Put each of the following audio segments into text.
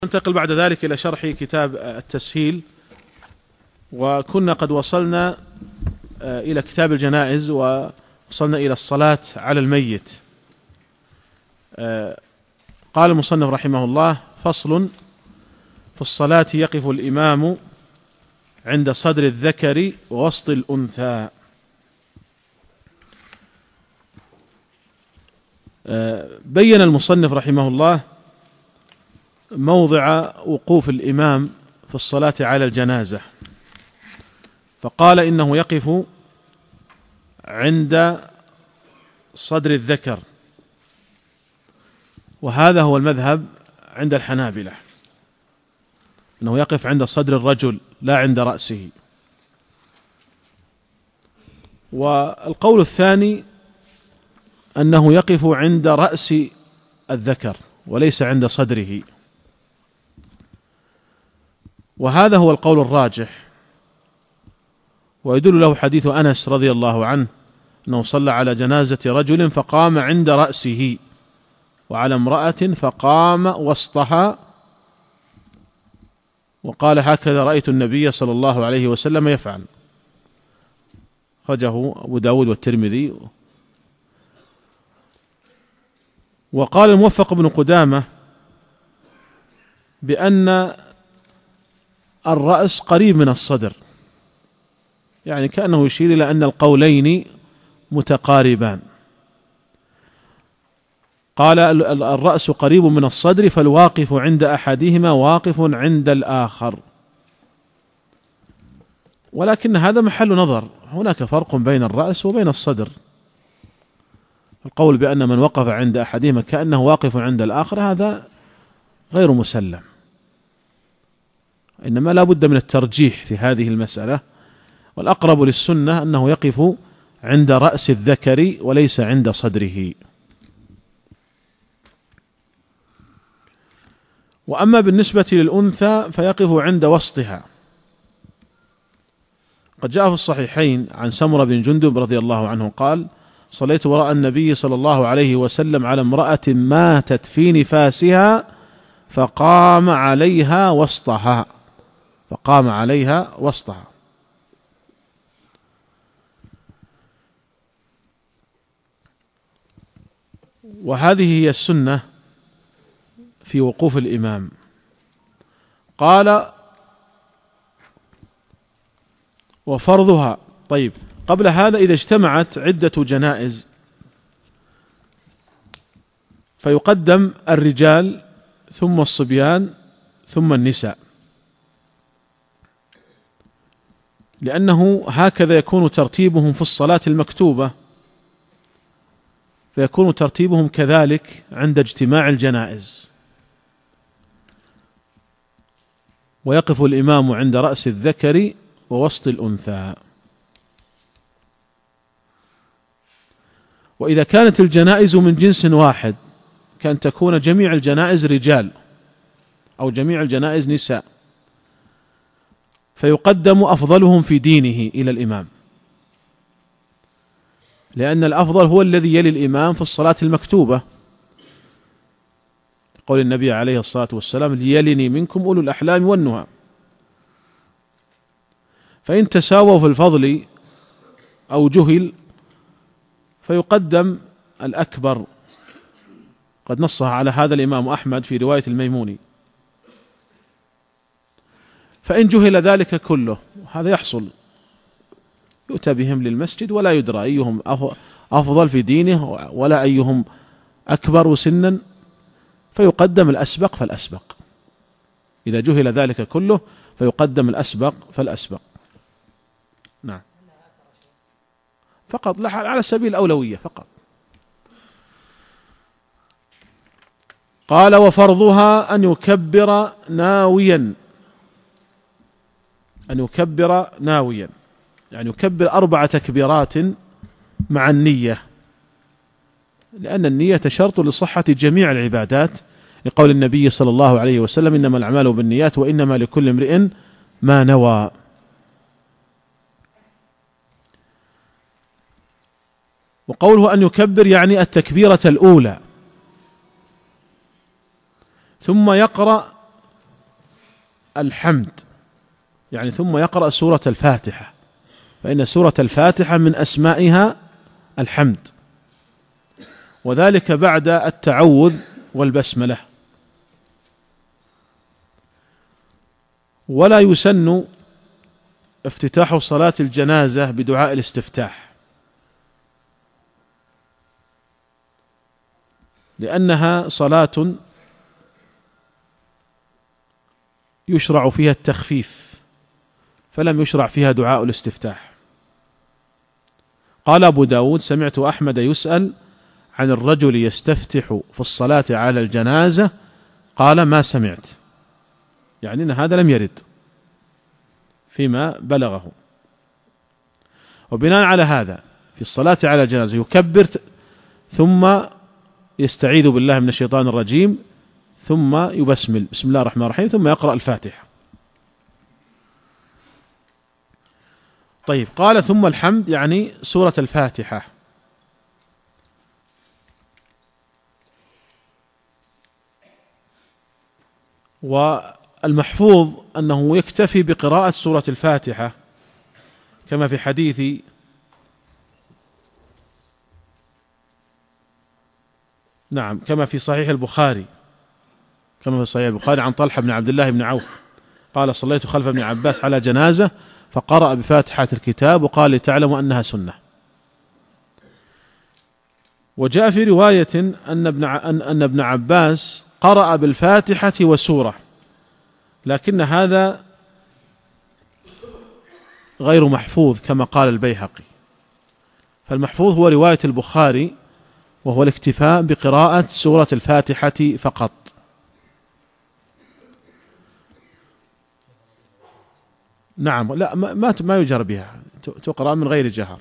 ننتقل بعد ذلك إلى شرح كتاب التسهيل، وكنا قد وصلنا إلى كتاب الجنائز ووصلنا إلى الصلاة على الميت. قال المصنف رحمه الله: فصل: في الصلاة يقف الإمام عند صدر الذكر ووسط الأنثى. بين المصنف رحمه الله موضع وقوف الإمام في الصلاة على الجنازة، فقال إنه يقف عند صدر الذكر، وهذا هو المذهب عند الحنابلة، أنه يقف عند صدر الرجل لا عند رأسه. والقول الثاني أنه يقف عند رأس الذكر وليس عند صدره، وهذا هو القول الراجح، ويدل له حديث أنس رضي الله عنه أنه صلى على جنازة رجل فقام عند رأسه، وعلى امرأة فقام وسطها، وقال: هكذا رأيت النبي صلى الله عليه وسلم يفعل. أخرجه أبو داود والترمذي. وقال الموفق بن قدامة بأن الرأس قريب من الصدر، يعني كأنه يشير إلى أن القولين متقاربان. قال: الرأس قريب من الصدر، فالواقف عند أحدهما واقف عند الآخر. ولكن هذا محل نظر، هناك فرق بين الرأس وبين الصدر. القول بأن من وقف عند أحدهما كأنه واقف عند الآخر هذا غير مسلم، إنما لا بد من الترجيح في هذه المسألة، والأقرب للسنة أنه يقف عند رأس الذكر وليس عند صدره. وأما بالنسبة للأنثى فيقف عند وسطها. قد جاء في الصحيحين عن سمرة بن جندب رضي الله عنه قال: صليت وراء النبي صلى الله عليه وسلم على امرأة ماتت في نفاسها فقام عليها وسطها. وهذه هي السنة في وقوف الإمام. قال: وفرضها. طيب، قبل هذا إذا اجتمعت عدة جنائز فيقدم الرجال ثم الصبيان ثم النساء، لأنه هكذا يكون ترتيبهم في الصلاة المكتوبة، فيكون ترتيبهم كذلك عند اجتماع الجنائز. ويقف الإمام عند رأس الذكر ووسط الأنثى. وإذا كانت الجنائز من جنس واحد كان تكون جميع الجنائز رجال أو جميع الجنائز نساء، فيقدم أفضلهم في دينه إلى الإمام، لأن الأفضل هو الذي يلي الإمام في الصلاة المكتوبة، قول النبي عليه الصلاة والسلام: ليلني منكم أولو الأحلام والنهى. فإن تساووا في الفضل أو جهل فيقدم الأكبر. قد نصها على هذا الإمام أحمد في رواية الميموني. فإن جهل ذلك كله، هذا يحصل، يؤتى بهم للمسجد ولا يدرى أيهم أفضل في دينه ولا أيهم أكبر سنا، فيقدم الأسبق فالأسبق. إذا جهل ذلك كله فيقدم الأسبق فالأسبق. نعم، فقط على سبيل الأولوية فقط. قال: وفرضها أن يكبر ناويا، يعني يكبر 4 تكبيرات مع النية، لأن النية شرط لصحة جميع العبادات، لقول النبي صلى الله عليه وسلم: إنما الأعمال بالنيات وإنما لكل امرئ ما نوى. وقوله أن يكبر يعني التكبيرة الأولى، ثم يقرأ الحمد يعني ثم يقرأ سورة الفاتحة، فإن سورة الفاتحة من أسمائها الحمد، وذلك بعد التعوذ والبسملة. ولا يسن افتتاح صلاة الجنازة بدعاء الاستفتاح، لأنها صلاة يشرع فيها التخفيف، فلم يشرع فيها دعاء الاستفتاح. قال أبو داود: سمعت أحمد يسأل عن الرجل يستفتح في الصلاة على الجنازة، قال: ما سمعت، يعني أن هذا لم يرد فيما بلغه. وبناء على هذا في الصلاة على الجنازة يكبر ثم يستعيذ بالله من الشيطان الرجيم ثم يبسمل بسم الله الرحمن الرحيم ثم يقرأ الفاتحة. طيب، قال ثم الحمد يعني سورة الفاتحة. والمحفوظ أنه يكتفي بقراءة سورة الفاتحة، كما في حديث كما في صحيح البخاري عن طلحة بن عبد الله بن عوف قال: صليت خلف ابن عباس على جنازة فقرأ بفاتحة الكتاب وقال: لتعلموا أنها سنة. وجاء في رواية أن ابن عباس قرأ بالفاتحة وسورة، لكن هذا غير محفوظ كما قال البيهقي، فالمحفوظ هو رواية البخاري، وهو الاكتفاء بقراءة سورة الفاتحة فقط. نعم، لا ما يجهر بها، تقرأ من غير جهر.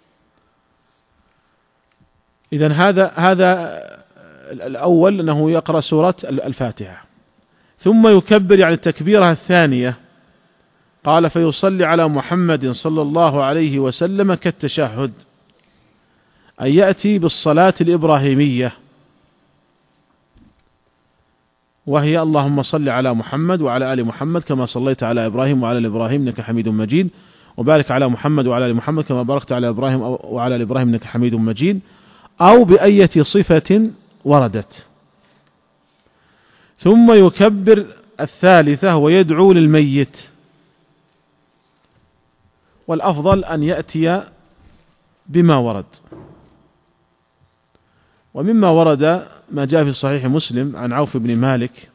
إذن هذا الأول أنه يقرأ سورة الفاتحة، ثم يكبر يعني التكبيرة الثانية. قال: فيصلي على محمد صلى الله عليه وسلم كالتشهد، أي يأتي بالصلاة الإبراهيمية، وهي: اللهم صل على محمد وعلى آل محمد كما صليت على إبراهيم وعلى آل إبراهيم إنك حميد مجيد، وبارك على محمد وعلى آل محمد كما باركت على إبراهيم وعلى آل إبراهيم إنك حميد مجيد، أو بأية صفة وردت. ثم يكبر الثالثة ويدعو للميت، والأفضل أن يأتي بما ورد. ومما ورد ما جاء في صحيح مسلم عن عوف بن مالك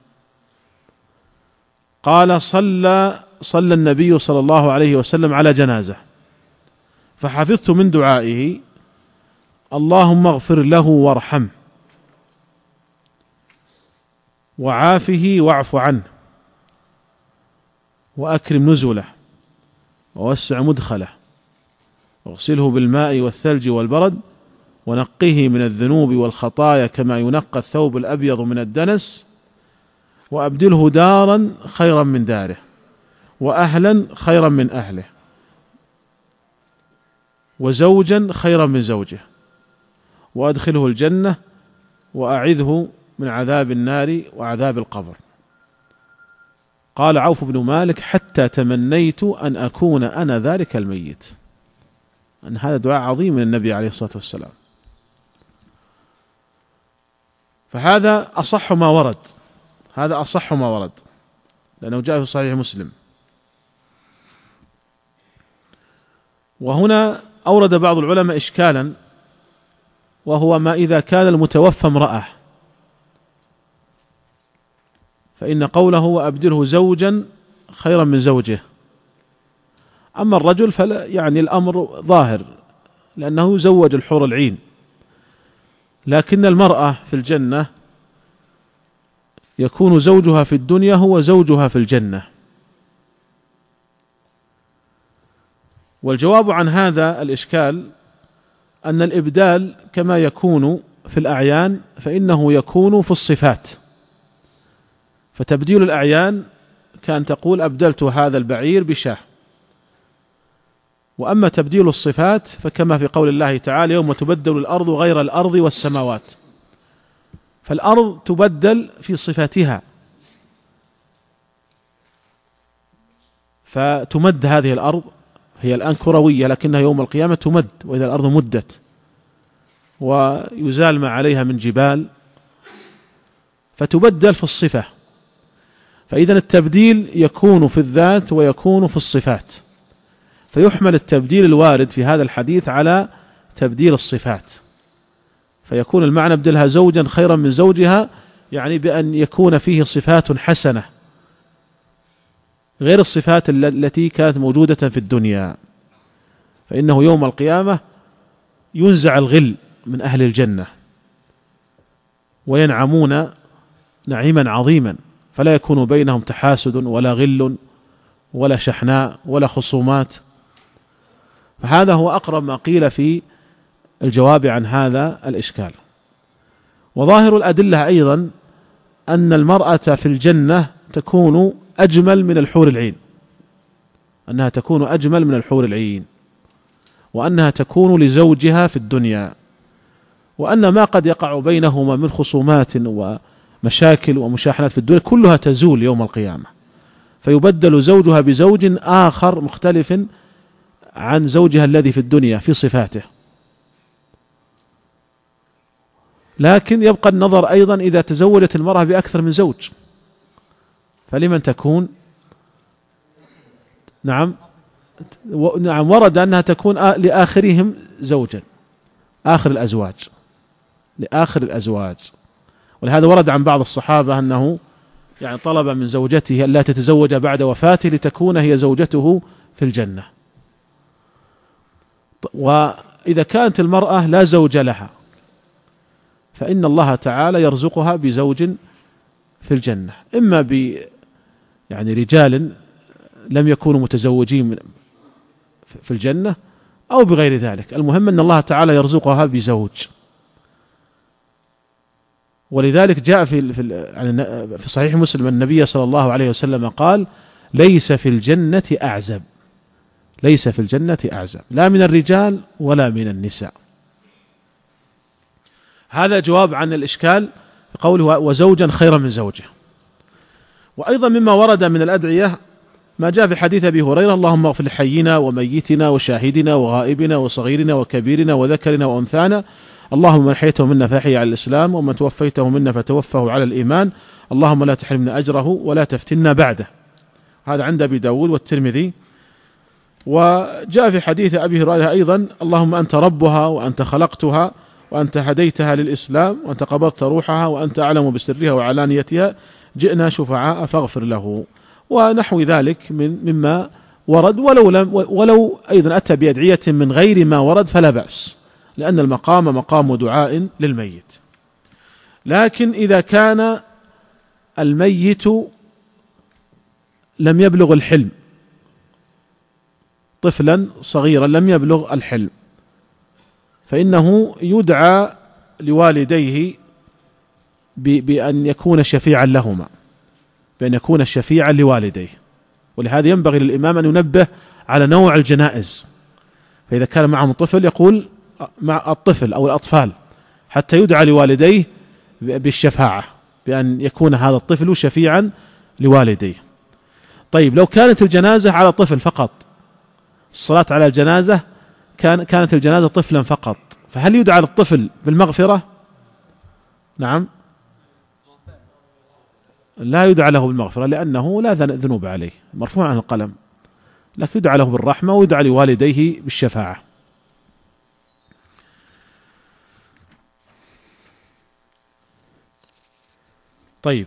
قال: صلى النبي صلى الله عليه وسلم على جنازة، فحفظت من دعائه: اللهم اغفر له وارحمه وعافه واعف عنه وأكرم نزله ووسع مدخله واغسله بالماء والثلج والبرد ونقه من الذنوب والخطايا كما ينقى الثوب الأبيض من الدنس، وأبدله دارا خيرا من داره وأهلا خيرا من أهله وزوجا خيرا من زوجه، وأدخله الجنة وأعذه من عذاب النار وعذاب القبر. قال عوف بن مالك: حتى تمنيت أن أكون أنا ذلك الميت. أن هذا دعاء عظيم من النبي عليه الصلاة والسلام، فهذا أصح ما ورد، لأنه جاء في صحيح مسلم. وهنا أورد بعض العلماء إشكالا، وهو ما إذا كان المتوفى امرأة، فإن قوله وأبدله زوجا خيرا من زوجه. أما الرجل فلا، يعني الأمر ظاهر لأنه زوج الحور العين، لكن المرأة في الجنة يكون زوجها في الدنيا هو زوجها في الجنة. والجواب عن هذا الإشكال أن الإبدال كما يكون في الأعيان فإنه يكون في الصفات، فتبديل الأعيان كان تقول أبدلت هذا البعير بشاه، وأما تبديل الصفات فكما في قول الله تعالى: يوم تبدل الأرض غير الأرض والسماوات، فالأرض تبدل في صفاتها، فتمد هذه الأرض، هي الآن كروية لكنها يوم القيامة تمد، وإذا الأرض مدت ويزال ما عليها من جبال فتبدل في الصفة. فإذا التبديل يكون في الذات ويكون في الصفات، فيحمل التبديل الوارد في هذا الحديث على تبديل الصفات، فيكون المعنى ابدلها زوجا خيرا من زوجها، يعني بأن يكون فيه صفات حسنة غير الصفات التي كانت موجودة في الدنيا. فإنه يوم القيامة ينزع الغل من أهل الجنة وينعمون نعيما عظيما، فلا يكون بينهم تحاسد ولا غل ولا شحناء ولا خصومات. فهذا هو أقرب ما قيل في الجواب عن هذا الإشكال. وظاهر الأدلة أيضا أن المرأة في الجنة تكون أجمل من الحور العين، أنها تكون أجمل من الحور العين، وأنها تكون لزوجها في الدنيا، وأن ما قد يقع بينهما من خصومات ومشاكل ومشاحنات في الدنيا كلها تزول يوم القيامة، فيبدل زوجها بزوج آخر مختلف عن زوجها الذي في الدنيا في صفاته. لكن يبقى النظر أيضا إذا تزوجت المرأة بأكثر من زوج فلمن تكون؟ نعم ورد أنها تكون لآخرهم زوجا، آخر الأزواج، لآخر الأزواج. ولهذا ورد عن بعض الصحابة أنه يعني طلب من زوجته ألا تتزوج بعد وفاته لتكون هي زوجته في الجنة. وإذا كانت المرأة لا زوج لها فإن الله تعالى يرزقها بزوج في الجنة، إما يعني رجال لم يكونوا متزوجين في الجنة أو بغير ذلك، المهم أن الله تعالى يرزقها بزوج. ولذلك جاء في صحيح مسلم النبي صلى الله عليه وسلم قال: ليس في الجنة أعزب، ليس في الجنة أعزب، لا من الرجال ولا من النساء. هذا جواب عن الإشكال قوله وزوجا خيرا من زوجه. وأيضا مما ورد من الأدعية ما جاء في حديث أبي هريرة: اللهم اغفر لحينا وميتنا وشاهدنا وغائبنا وصغيرنا وكبيرنا وذكرنا وأنثانا، اللهم من حييته منا فأحيه على الإسلام، ومن توفيته منا فتوفه على الإيمان، اللهم لا تحرمنا أجره ولا تفتنا بعده. هذا عند أبي داود والترمذي. وجاء في حديث أبي هريرة أيضا: اللهم أنت ربها وأنت خلقتها وأنت هديتها للإسلام وأنت قبضت روحها وأنت أعلم بسرها وعلانيتها، جئنا شفعاء فاغفر له. ونحو ذلك مما ورد، ولو أيضا أتى بأدعية من غير ما ورد فلا بأس، لأن المقام مقام دعاء للميت. لكن إذا كان الميت لم يبلغ الحلم، طفلا صغيرا لم يبلغ الحلم، فإنه يدعى لوالديه بأن يكون شفيعا لهما، بأن يكون شفيعا لوالديه. ولهذا ينبغي للإمام أن ينبه على نوع الجنائز، فإذا كان معهم طفل يقول مع الطفل أو الأطفال حتى يدعى لوالديه بالشفاعة، بأن يكون هذا الطفل شفيعا لوالديه. طيب لو كانت الجنازة على طفل فقط، الصلاة على الجنازة كانت الجنازة طفلا فقط، فهل يدعى للطفل بالمغفرة؟ نعم، لا يدعى له بالمغفرة لأنه لا ذنوب عليه، مرفوع عن القلم، لكن يدعى له بالرحمة ويدعى لوالديه بالشفاعة. طيب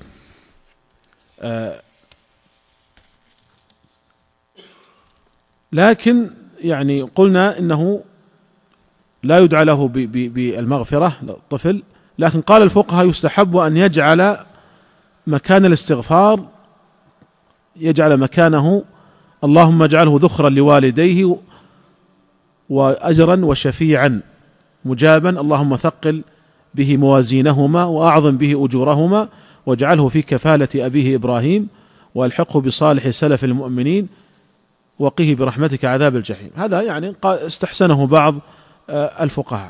لكن يعني قلنا إنه لا يدعى له بالمغفرة للطفل، لكن قال الفقهاء يستحب أن يجعل مكان الاستغفار، يجعل مكانه اللهم اجعله ذخرا لوالديه وأجرا وشفيعا مجابا، اللهم ثقل به موازينهما وأعظم به أجورهما، واجعله في كفالة أبيه إبراهيم، والحقه بصالح سلف المؤمنين، وقه برحمتك عذاب الجحيم. هذا يعني استحسنه بعض الفقهاء.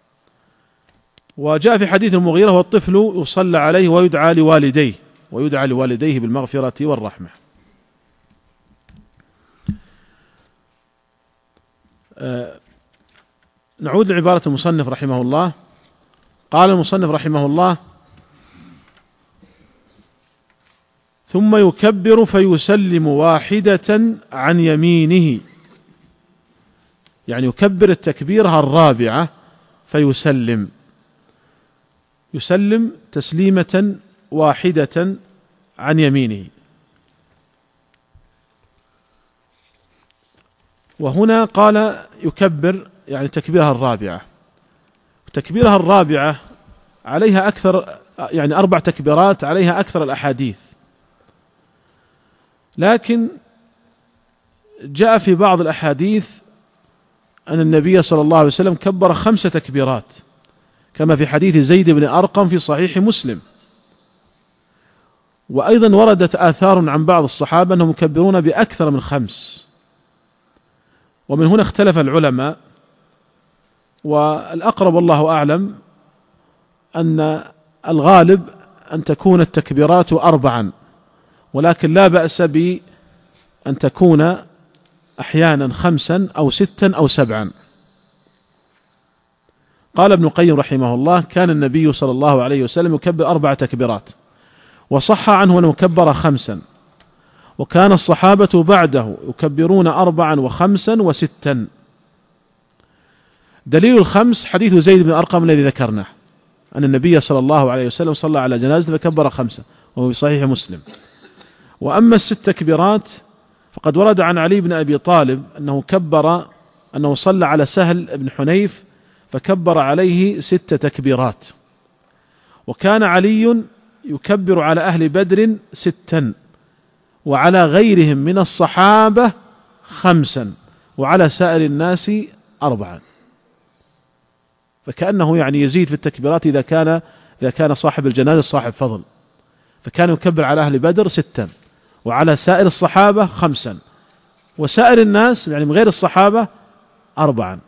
وجاء في حديث المغيرة: والطفل يصلى عليه ويدعى لوالديه بالمغفرة والرحمة. نعود لعبارة المصنف رحمه الله. قال المصنف رحمه الله: ثم يكبر فيسلم واحدة عن يمينه، يعني يكبر التكبيرة الرابعة فيسلم، يسلم تسليمة واحدة عن يمينه. وهنا قال يكبر يعني تكبيرها الرابعة، تكبيرها الرابعة عليها أكثر، يعني 4 تكبيرات عليها أكثر الأحاديث، لكن جاء في بعض الأحاديث أن النبي صلى الله عليه وسلم كبر 5 تكبيرات، كما في حديث زيد بن أرقم في صحيح مسلم. وأيضا وردت آثار عن بعض الصحابة أنهم يكبرون بأكثر من 5، ومن هنا اختلف العلماء، والأقرب والله أعلم أن الغالب أن تكون التكبيرات 4، ولكن لا بأس بأن تكون أحيانا 5 أو 6 أو 7. قال ابن القيم رحمه الله: كان النبي صلى الله عليه وسلم يكبر 4 تكبيرات، وصح عنه أنه كبر 5، وكان الصحابة بعده يكبرون 4 و5 و6. دليل ال5 حديث زيد بن أرقم الذي ذكرناه، أن النبي صلى الله عليه وسلم صلى على جنازة فكبر 5، وهو في صحيح مسلم. وأما ال6 تكبيرات فقد ورد عن علي بن أبي طالب أنه كبر، أنه صلى على سهل بن حنيف فكبر عليه 6 تكبيرات. وكان علي يكبر على أهل بدر 6، وعلى غيرهم من الصحابة 5، وعلى سائر الناس 4. فكأنه يعني يزيد في التكبيرات إذا كان صاحب الجنازة صاحب فضل، فكان يكبر على أهل بدر 6، وعلى سائر الصحابة 5، وسائر الناس يعني من غير الصحابة 4.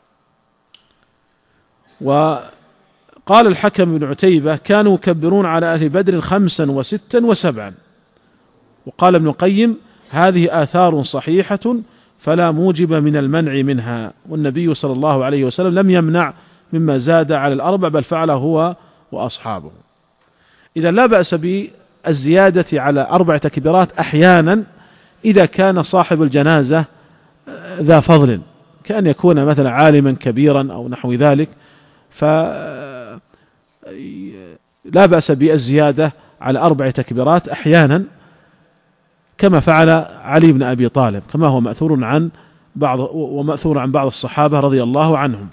وقال الحكم بن عتيبة: كانوا يكبرون على أهل بدر 5 و6 و7. وقال ابن القيم: هذه آثار صحيحة فلا موجب من المنع منها، والنبي صلى الله عليه وسلم لم يمنع مما زاد على 4، بل فعله هو وأصحابه. إذا لا بأس بالزيادة على 4 تكبيرات أحيانا إذا كان صاحب الجنازة ذا فضل، كأن يكون مثلا عالما كبيرا أو نحو ذلك، فلا بأس بالزيادة على 4 تكبيرات أحيانا، كما فعل علي بن أبي طالب، كما هو مأثور عن بعض الصحابة رضي الله عنهم.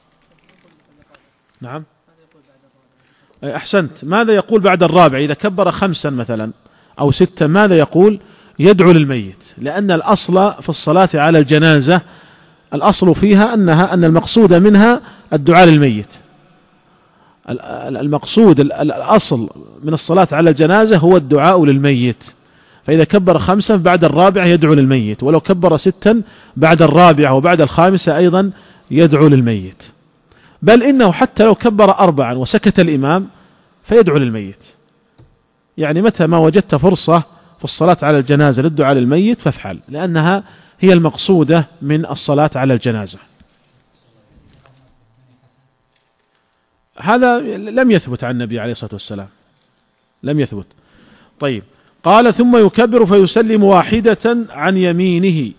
نعم، أحسنت. ماذا يقول بعد الرابع إذا كبر 5 مثلا أو 6؟ ماذا يقول؟ يدعو للميت، لأن الأصل في الصلاة على الجنازة، الأصل فيها أن المقصود منها الدعاء للميت. المقصود الأصل من الصلاة على الجنازة هو الدعاء للميت، فإذا كبر 5 بعد الرابعة يدعو للميت، ولو كبر 6 بعد الرابعة وبعد ال5 أيضا يدعو للميت، بل إنه حتى لو كبر 4 وسكت الإمام فيدعو للميت. يعني متى ما وجدت فرصة في الصلاة على الجنازة للدعاء للميت فافعل، لأنها هي المقصودة من الصلاة على الجنازة. هذا لم يثبت عن النبي عليه الصلاة والسلام، لم يثبت. طيب، قال: ثم يكبر فيسلم واحدة عن يمينه.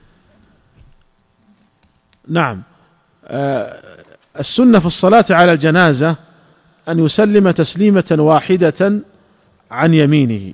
نعم، السنة في الصلاة على الجنازة أن يسلم تسليمة واحدة عن يمينه،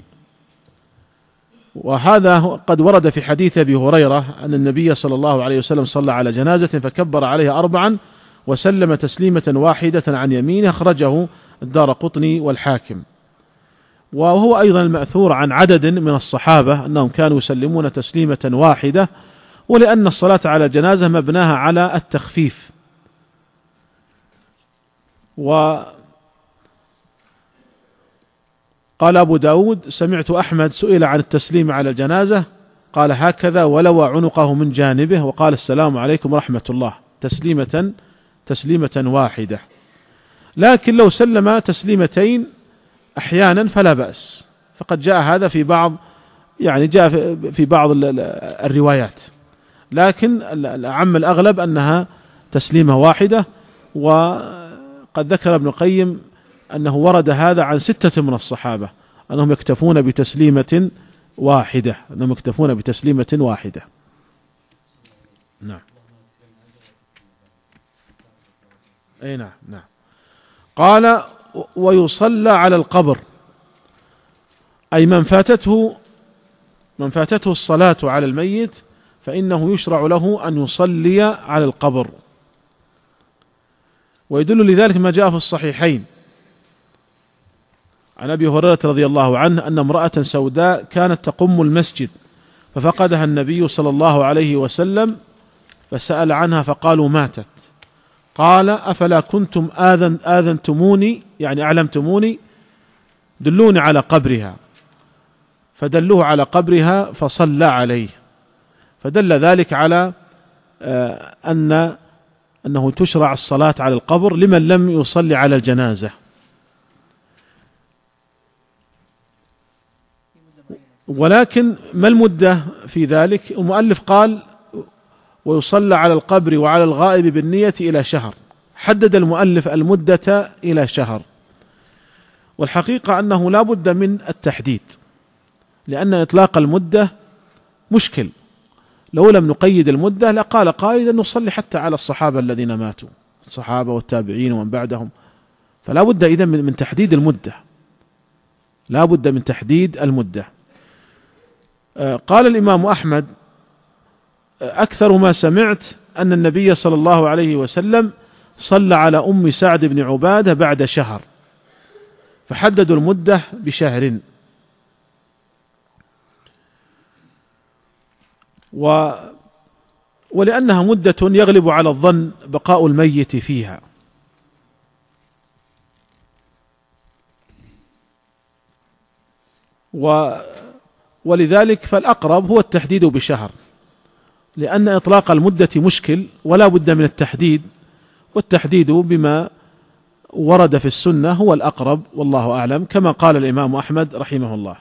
وهذا قد ورد في حديث أبي هريرة أن النبي صلى الله عليه وسلم صلى على جنازة فكبر عليها 4 وسلم تسليمة واحدة عن يمينه، أخرجه الدارقطني والحاكم. وهو أيضا المأثور عن عدد من الصحابة أنهم كانوا يسلمون تسليمة واحدة، ولأن الصلاة على الجنازة مبناها على التخفيف. وقال أبو داود: سمعت أحمد سئل عن التسليم على الجنازة قال هكذا ولوى عنقه من جانبه وقال: السلام عليكم ورحمة الله، تسليمة واحدة. لكن لو سلم تسليمتين أحيانا فلا بأس، فقد جاء هذا في بعض الروايات، لكن الأعم الأغلب أنها تسليمة واحدة. وقد ذكر ابن القيم أنه ورد هذا عن 6 من الصحابة أنهم يكتفون بتسليمة واحدة، نعم. أي نعم. قال: ويصلى على القبر، أي من فاتته الصلاة على الميت فإنه يشرع له أن يصلي على القبر. ويدل لذلك ما جاء في الصحيحين عن أبي هريرة رضي الله عنه أن امرأة سوداء كانت تقم المسجد ففقدها النبي صلى الله عليه وسلم فسأل عنها فقالوا ماتت. قال: أفلا كنتم آذنتموني، يعني أعلمتموني، دلوني على قبرها. فدلوه على قبرها فصلى عليه، فدل ذلك على أنه تشرع الصلاة على القبر لمن لم يصلي على الجنازة. ولكن ما المدة في ذلك؟ المؤلف قال: ويصلى على القبر وعلى الغائب بالنية إلى شهر. حدد المؤلف المدة إلى شهر، والحقيقة أنه لا بد من التحديد، لأن إطلاق المدة مشكل. لو لم نقيد المدة لقال قائل أن نصلي حتى على الصحابة الذين ماتوا، الصحابة والتابعين ومن بعدهم. فلا بد إذن من تحديد المدة، لا بد من تحديد المدة. قال الإمام أحمد: أكثر ما سمعت أن النبي صلى الله عليه وسلم صلى على أم سعد بن عبادة بعد شهر، فحددوا المدة بشهر. ولأنها مدة يغلب على الظن بقاء الميت فيها. ولذلك فالأقرب هو التحديد بشهر، لأن إطلاق المدة مشكل ولا بد من التحديد، والتحديد بما ورد في السنة هو الأقرب، والله أعلم، كما قال الإمام أحمد رحمه الله.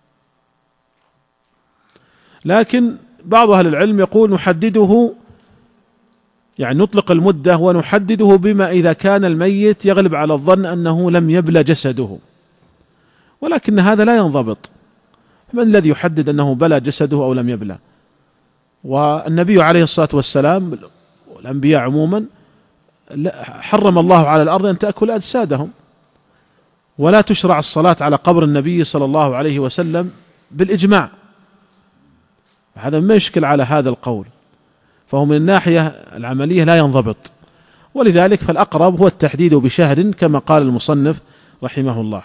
لكن بعض أهل العلم يقول نحدده، يعني نطلق المدة ونحدده بما إذا كان الميت يغلب على الظن أنه لم يبلى جسده، ولكن هذا لا ينضبط. من الذي يحدد أنه بلى جسده أو لم يبلى؟ والنبي عليه الصلاة والسلام والأنبياء عموما حرم الله على الأرض أن تأكل أجسادهم، ولا تشرع الصلاة على قبر النبي صلى الله عليه وسلم بالإجماع. هذا ما يشكل على هذا القول، فهو من الناحية العملية لا ينضبط، ولذلك فالأقرب هو التحديد بشهر كما قال المصنف رحمه الله.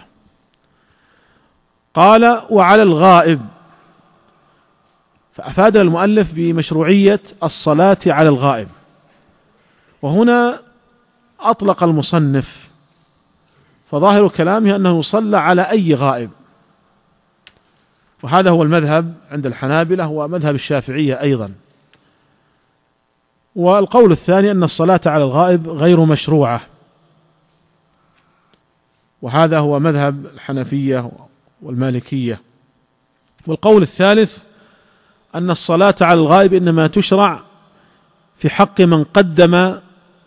قال: وعلى الغائب، فأفاد المؤلف بمشروعية الصلاة على الغائب. وهنا أطلق المصنف، فظاهر كلامه أنه يصلى على أي غائب، وهذا هو المذهب عند الحنابلة ومذهب الشافعية أيضا. والقول الثاني أن الصلاة على الغائب غير مشروعة، وهذا هو مذهب الحنفية والمالكية. والقول الثالث أن الصلاة على الغائب إنما تشرع في حق من قدم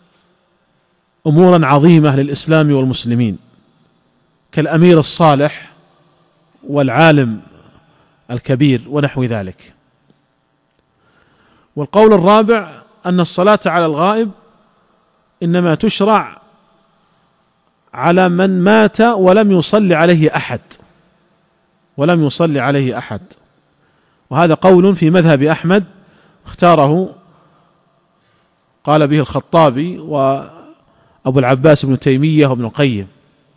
أمورا عظيمة للإسلام والمسلمين، كالأمير الصالح والعالم الكبير ونحو ذلك. والقول الرابع أن الصلاة على الغائب إنما تشرع على من مات ولم يصلي عليه أحد، وهذا قول في مذهب أحمد اختاره، قال به الخطابي وأبو العباس بن تيمية وابن القيم.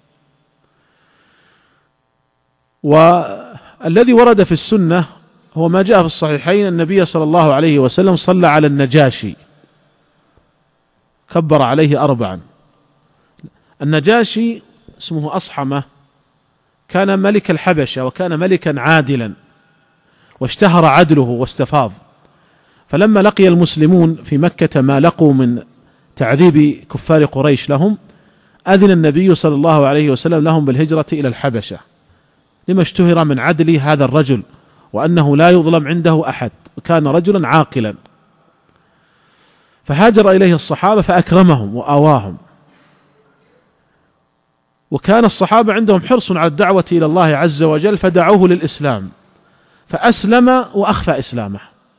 والذي ورد في السنة هو ما جاء في الصحيحين: النبي صلى الله عليه وسلم صلى على النجاشي، كبر عليه 4. النجاشي اسمه أصحمة، كان ملك الحبشة وكان ملكا عادلا، واشتهر عدله واستفاض. فلما لقي المسلمون في مكة ما لقوا من تعذيب كفار قريش لهم، أذن النبي صلى الله عليه وسلم لهم بالهجرة إلى الحبشة، لما اشتهر من عدل هذا الرجل وأنه لا يظلم عنده أحد، وكان رجلا عاقلا. فهاجر إليه الصحابة فأكرمهم وآواهم. وكان الصحابة عندهم حرص على الدعوة إلى الله عز وجل، فدعوه للإسلام فأسلم وأخفى إسلامه،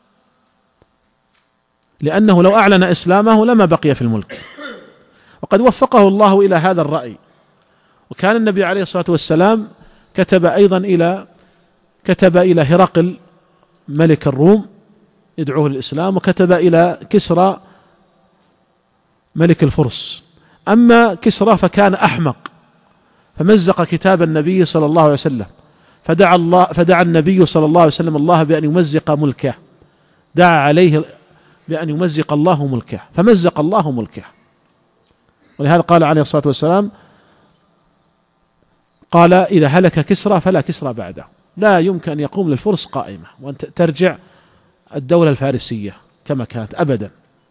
لأنه لو أعلن إسلامه لما بقي في الملك. وقد وفقه الله إلى هذا الرأي. وكان النبي عليه الصلاة والسلام كتب إلى هرقل ملك الروم يدعوه للإسلام، وكتب إلى كسرى ملك الفرس. أما كسرى فكان أحمق فمزق كتاب النبي صلى الله عليه وسلم، فدعا النبي صلى الله عليه وسلم الله بأن يمزق ملكه، دعا عليه بأن يمزق الله ملكه، فمزق الله ملكه. ولهذا قال عليه الصلاة والسلام، قال إذا هلك كسرى فلا كسرى بعده، لا يمكن أن يقوم للفرس قائمة وأن ترجع الدولة الفارسية كما كانت أبدا.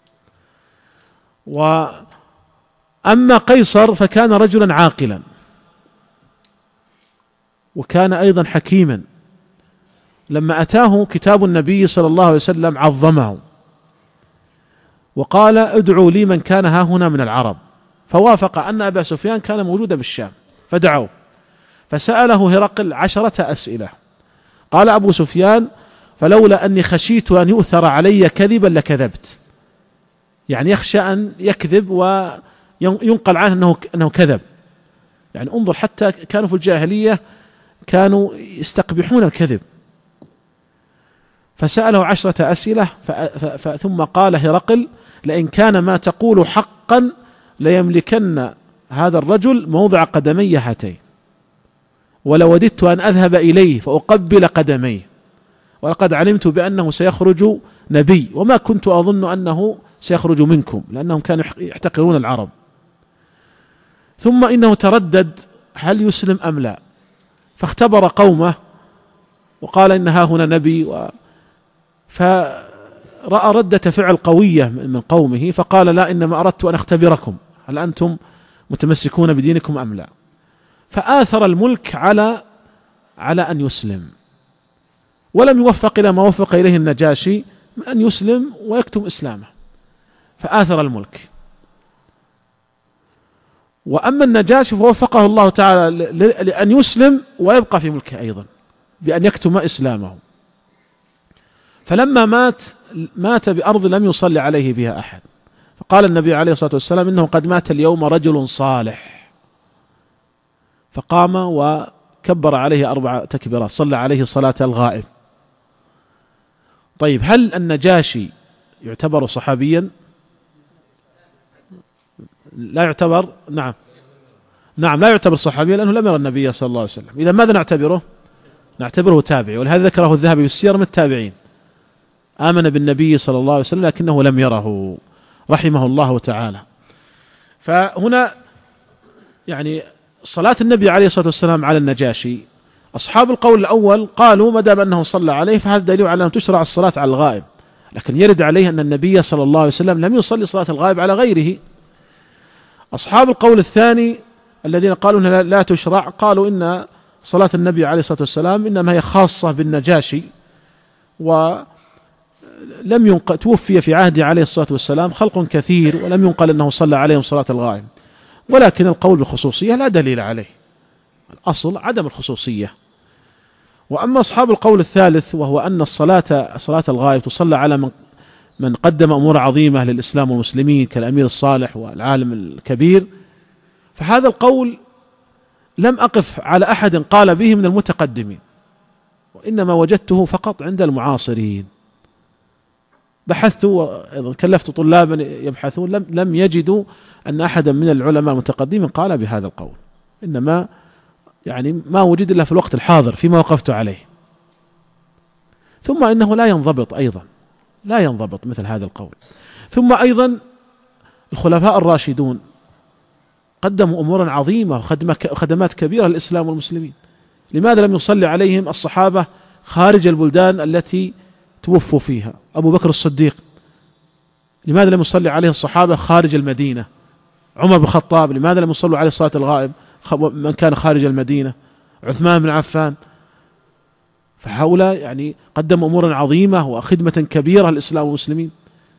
وأما قيصر فكان رجلا عاقلا، وكان أيضا حكيما. لما أتاه كتاب النبي صلى الله عليه وسلم عظمه وقال ادعوا لي من كان ها هنا من العرب، فوافق أن أبا سفيان كان موجودا بالشام فدعوه، فسأله هرقل 10 أسئلة. قال أبو سفيان فلولا أني خشيت أن يؤثر علي كذبا لكذبت، يعني يخشى أن يكذب وينقل عنه أنه كذب. يعني انظر، حتى كانوا في الجاهلية كانوا يستقبحون الكذب. فسأله 10 أسئلة ثم قال هرقل لئن كان ما تقول حقا ليملكن هذا الرجل موضع قدمي هاتين، ولوددت أن أذهب إليه فأقبل قدميه، ولقد علمت بأنه سيخرج نبي وما كنت أظن أنه سيخرج منكم، لأنهم كانوا يحتقرون العرب. ثم إنه تردد هل يسلم أم لا، فاختبر قومه وقال إن ها هنا نبي، فرأى ردة فعل قوية من قومه فقال لا، إنما أردت أن أختبركم هل أنتم متمسكون بدينكم أم لا. فآثر الملك على أن يسلم، ولم يوفق إلى ما وفق إليه النجاشي من أن يسلم ويكتم إسلامه، فآثر الملك. وأما النجاشي فوفقه الله تعالى لأن يسلم ويبقى في ملكه أيضا بأن يكتم إسلامه. فلما مات بأرض لم يصلي عليه بها أحد، فقال النبي عليه الصلاة والسلام إنه قد مات اليوم رجل صالح، فقام وكبر عليه 4 تكبيرات، صلى عليه صلاة الغائب. طيب، هل النجاشي يعتبر صحابيا؟ لا يعتبر. نعم لا يعتبر صحابيا لأنه لم يرى النبي صلى الله عليه وسلم. إذا ماذا نعتبره؟ نعتبره تابعي، ولهذا ذكره الذهبي بالسير من التابعين، آمن بالنبي صلى الله عليه وسلم لكنه لم يره رحمه الله تعالى. فهنا يعني صلاة النبي عليه الصلاة والسلام على النجاشي، أصحاب القول الأول قالوا ما دام أنه صلى عليه فهذا دليل على أن تشرع الصلاة على الغائب، لكن يرد عليه أن النبي صلى الله عليه وسلم لم يصلي صلاة الغائب على غيره. أصحاب القول الثاني الذين قالوا أنها لا تشرع قالوا إن صلاة النبي عليه الصلاة والسلام إنما هي خاصة بالنجاشي، ولم توفي في عهده عليه الصلاة والسلام خلق كثير ولم ينقل أنه صلى عليهم صلاة الغائب. ولكن القول بالخصوصية لا دليل عليه، الأصل عدم الخصوصية. وأما أصحاب القول الثالث وهو أن صلاة الغائب تصلى على من قدم أمور عظيمة للإسلام والمسلمين كالأمير الصالح والعالم الكبير، فهذا القول لم أقف على أحد قال به من المتقدمين، وإنما وجدته فقط عند المعاصرين. بحثت وأيضا كلفت طلابا يبحثون لم يجدوا أن أحدا من العلماء المتقدمين قال بهذا القول، إنما يعني ما وجد إلا في الوقت الحاضر فيما وقفت عليه. ثم إنه لا ينضبط مثل هذا القول. ثم أيضا الخلفاء الراشدون قدموا أمورا عظيمة وخدمات كبيرة للإسلام والمسلمين، لماذا لم يصلي عليهم الصحابة خارج البلدان التي توفوا فيها؟ أبو بكر الصديق لماذا لم يصلي عليه الصحابة خارج المدينة؟ عمر بن الخطاب لماذا لم يصلوا عليه صلاة الغائب من كان خارج المدينة؟ عثمان بن عفان. فهؤلاء يعني قدموا أمورا عظيمة وخدمة كبيرة للإسلام والمسلمين،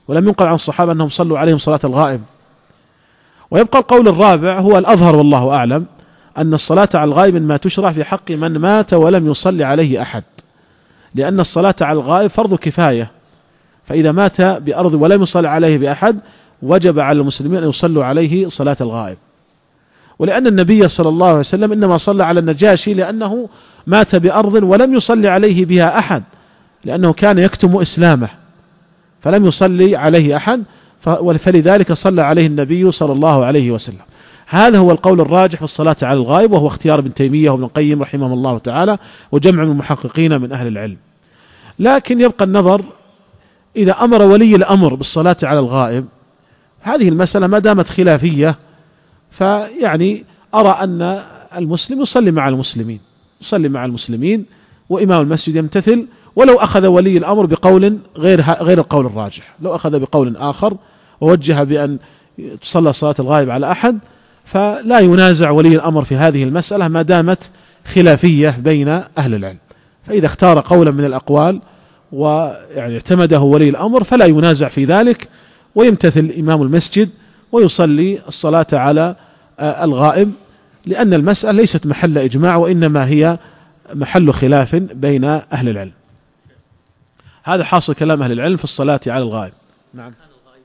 ولم ينقل عن الصحابة أنهم صلوا عليهم صلاة الغائب. ويبقى القول الرابع هو الأظهر والله أعلم، أن الصلاة على الغائب ما تشرع في حق من مات ولم يصلي عليه أحد، لأن الصلاة على الغائب فرض كفاية، فإذا مات بأرض ولم يصلي عليه بأحد وجب على المسلمين أن يصلوا عليه صلاة الغائب. ولأن النبي صلى الله عليه وسلم إنما صلى على النجاشي لأنه مات بأرض ولم يصلي عليه بها أحد، لأنه كان يكتم إسلامه فلم يصلي عليه أحد، فلذلك صلى عليه النبي صلى الله عليه وسلم. هذا هو القول الراجح في الصلاة على الغائب، وهو اختيار ابن تيمية وابن القيم رحمهم الله تعالى وجمع من المحققين من أهل العلم. لكن يبقى النظر، إذا أمر ولي الأمر بالصلاة على الغائب، هذه المسألة ما دامت خلافية، فيعني أرى أن المسلم يصلي مع المسلمين وإمام المسجد يمتثل، ولو أخذ ولي الأمر بقول غير القول الراجح، لو أخذ بقول آخر ووجه بأن تصلى صلاة الغائب على أحد، فلا ينازع ولي الأمر في هذه المسألة ما دامت خلافية بين أهل العلم. فإذا اختار قولا من الأقوال ويعني اعتمده ولي الأمر فلا ينازع في ذلك، ويمتثل إمام المسجد ويصلي الصلاة على الغائب، لأن المسألة ليست محل إجماع، وإنما هي محل خلاف بين أهل العلم. هذا حاصل كلام أهل العلم في الصلاة على الغائب. نعم.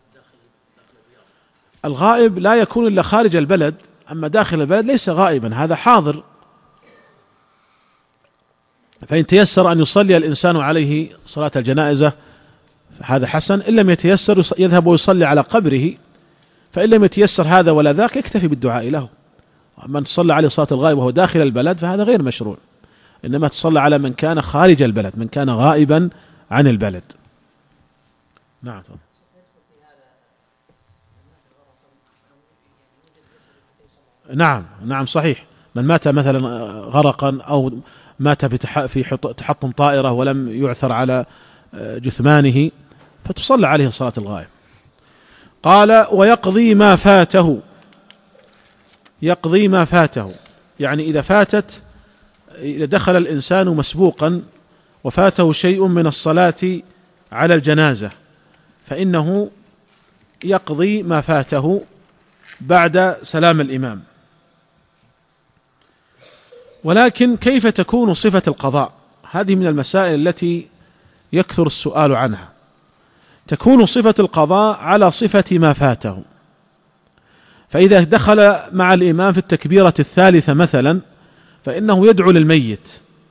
الغائب لا يكون إلا خارج البلد، أما داخل البلد ليس غائبا، هذا حاضر، فإن تيسر أن يصلي الإنسان عليه صلاة الجنائزة فهذا حسن، إن لم يتيسر يذهب ويصلي على قبره، فإن لم يتيسر هذا ولا ذاك يكتفي بالدعاء له. أما أن تصلى عليه صلاة الغائب وهو داخل البلد فهذا غير مشروع، إنما تصلى على من كان خارج البلد، من كان غائبا عن البلد. نعم. نعم صحيح، من مات مثلا غرقا أو مات في تحطم طائرة ولم يعثر على جثمانه فتصلى عليه صلاة الغائب. قال ويقضي ما فاته، يقضي ما فاته يعني إذا دخل الإنسان مسبوقا وفاته شيء من الصلاة على الجنازة فإنه يقضي ما فاته بعد سلام الإمام. ولكن كيف تكون صفة القضاء؟ هذه من المسائل التي يكثر السؤال عنها. تكون صفة القضاء على صفة ما فاته، فإذا دخل مع الإمام في التكبيرة الثالثة مثلا فإنه يدعو للميت،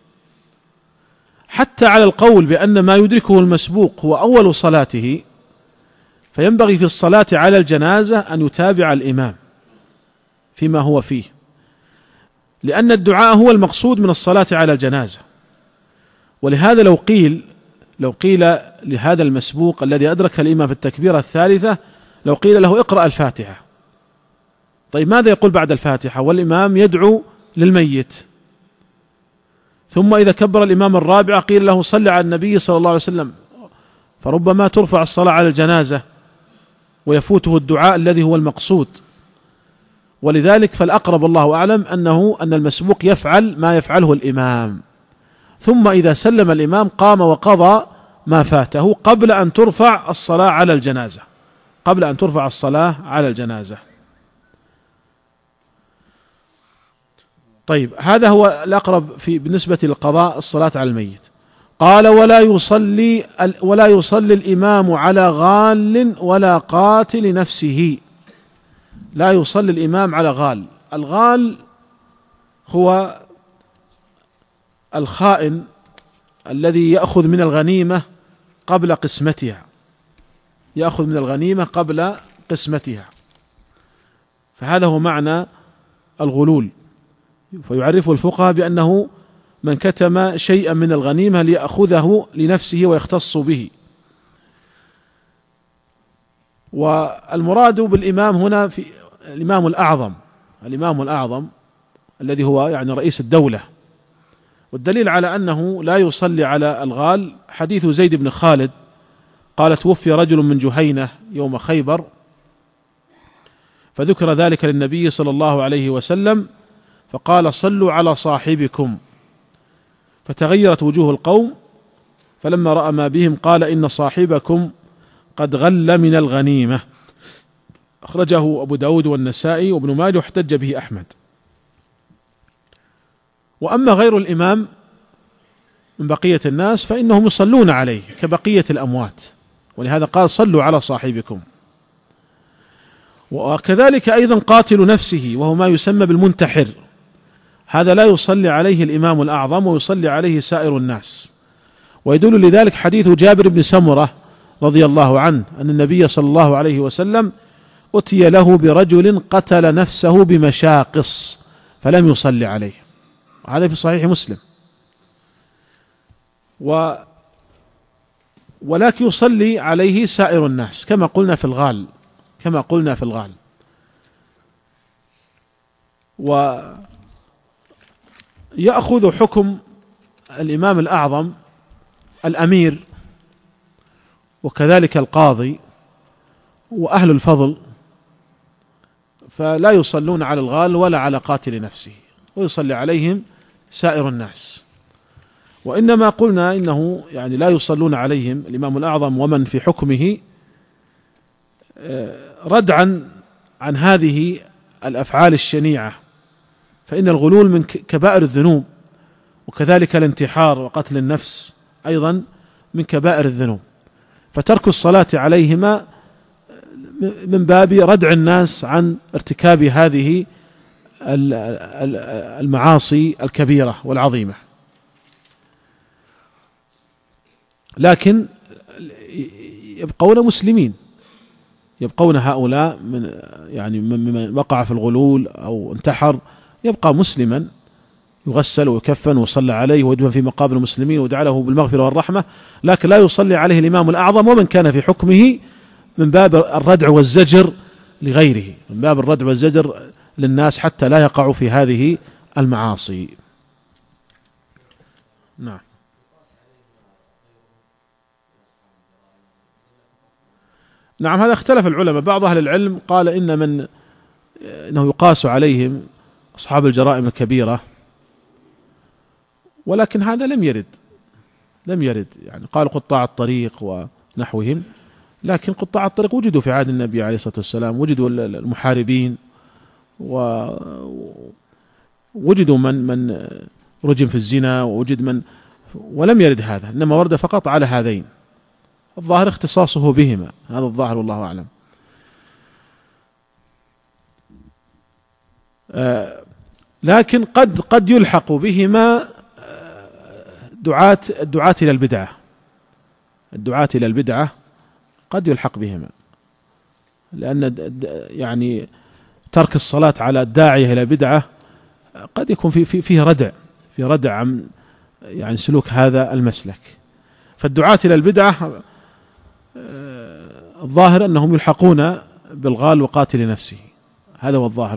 حتى على القول بأن ما يدركه المسبوق هو أول صلاته، فينبغي في الصلاة على الجنازة أن يتابع الإمام فيما هو فيه، لأن الدعاء هو المقصود من الصلاة على الجنازة. ولهذا لو قيل لهذا المسبوق الذي أدرك الإمام في التكبيرة الثالثة، لو قيل له اقرأ الفاتحة، طيب ماذا يقول بعد الفاتحة والإمام يدعو للميت؟ ثم إذا كبر الإمام الرابعة قيل له صل على النبي صلى الله عليه وسلم، فربما ترفع الصلاة على الجنازة ويفوته الدعاء الذي هو المقصود. ولذلك فالأقرب الله أعلم أن المسبوق يفعل ما يفعله الإمام، ثم إذا سلم الإمام قام وقضى ما فاته قبل أن ترفع الصلاة على الجنازة. طيب هذا هو الأقرب بالنسبة للقضاء الصلاة على الميت. قال ولا يصلي الإمام على غال ولا قاتل نفسه. لا يصلي الإمام على غال. الغال هو الخائن الذي يأخذ من الغنيمة قبل قسمتها، فهذا هو معنى الغلول. فيعرفه الفقهاء بأنه من كتم شيئا من الغنيمة ليأخذه لنفسه ويختص به. والمراد بالإمام هنا في الإمام الأعظم الذي هو يعني رئيس الدولة. والدليل على أنه لا يصلي على الغال حديث زيد بن خالد قال توفي رجل من جهينة يوم خيبر، فذكر ذلك للنبي صلى الله عليه وسلم فقال صلوا على صاحبكم، فتغيرت وجوه القوم، فلما رأى ما بهم قال إن صاحبكم قد غل من الغنيمة، أخرجه أبو داود والنسائي وابن ماجه واحتج به أحمد. وأما غير الإمام من بقية الناس فإنهم يصلون عليه كبقية الأموات، ولهذا قال صلوا على صاحبكم. وكذلك أيضا قاتل نفسه وهو ما يسمى بالمنتحر، هذا لا يصلي عليه الإمام الأعظم ويصلي عليه سائر الناس. ويدل لذلك حديث جابر بن سمرة رضي الله عنه أن النبي صلى الله عليه وسلم أتي له برجل قتل نفسه بمشاقص فلم يصلي عليه، هذا في صحيح مسلم. ولكن يصلي عليه سائر الناس كما قلنا في الغال. ويأخذ حكم الإمام الأعظم الأمير وكذلك القاضي وأهل الفضل، فلا يصلون على الغال ولا على قاتل نفسه، ويصلي عليهم سائر الناس. وإنما قلنا إنه يعني لا يصلون عليهم الإمام الأعظم ومن في حكمه ردعا عن هذه الأفعال الشنيعة، فإن الغلول من كبائر الذنوب، وكذلك الانتحار وقتل النفس أيضا من كبائر الذنوب، فترك الصلاة عليهما من باب ردع الناس عن ارتكاب هذه المعاصي الكبيرة والعظيمة. لكن يبقون مسلمين، يبقون هؤلاء من وقع في الغلول أو انتحر يبقى مسلما، يغسل ويكفن ويصلى عليه ويدفن في مقابر المسلمين ويدعى له بالمغفرة والرحمة، لكن لا يصلي عليه الإمام الأعظم ومن كان في حكمه من باب الردع والزجر لغيره، من باب الردع والزجر للناس حتى لا يقعوا في هذه المعاصي. نعم، هذا اختلف العلماء. بعض أهل العلم قال إنه يقاس عليهم أصحاب الجرائم الكبيرة، ولكن هذا لم يرد يعني قال قطاع الطريق ونحوهم، لكن قطاع الطريق وجدوا في عهد النبي عليه الصلاة والسلام، وجدوا المحاربين، ووجدوا من رجم في الزنا، ووجد ولم يرد هذا، إنما ورد فقط على هذين، الظاهر اختصاصه بهما، هذا الظاهر والله أعلم. لكن قد يلحق بهما الدعاة إلى البدعة قد يلحق بهما، لأن يعني ترك الصلاة على الداعية إلى بدعة قد يكون فيه ردع عن يعني سلوك هذا المسلك. فالدعاة إلى البدعة الظاهر أنهم يلحقون بالغال وقاتل نفسه، هذا هو الظاهر.